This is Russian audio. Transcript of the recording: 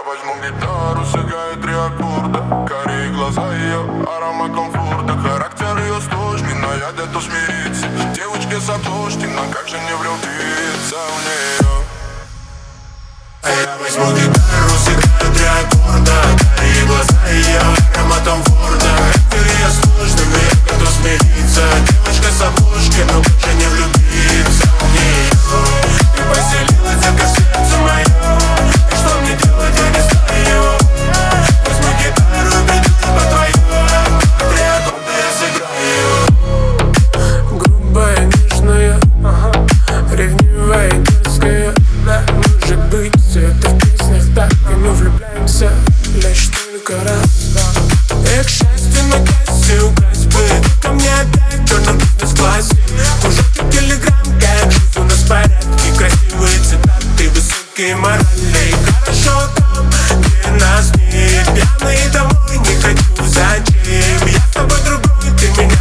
возьму гитару, сыграю 3 аккорда. Карие глаза ее, аромат комфорта. Характер ее сложный, но я готов смириться. Девочке сокошки, но как же не влюбиться в нее? Я возьму гитару, сыграю 3 аккорда. Карие глаза ее, ароматом форда. Характер ее сложный, но я готов смириться. Девочка с обложки, но как же не влюбиться в нее? Ты поселилась только в сердце моем. И что мне делать, я не знаю. Возьму гитару, придется по твоем. 3 аккорда я сыграю. Грубая, нежная, ревнивая, дерзкая. Может быть, это в песнях так, и мы влюбляемся лишь только раз. И к счастью на кассе украсть бы ко мне опять в черном бизнес-классе. Кружочек телеграм, как жизнь у нас в порядке. Красивые цитаты, высокие морали. Хорошо там, где нас нет. Пьяный домой не хочу, зачем? Я с тобой другой, ты меня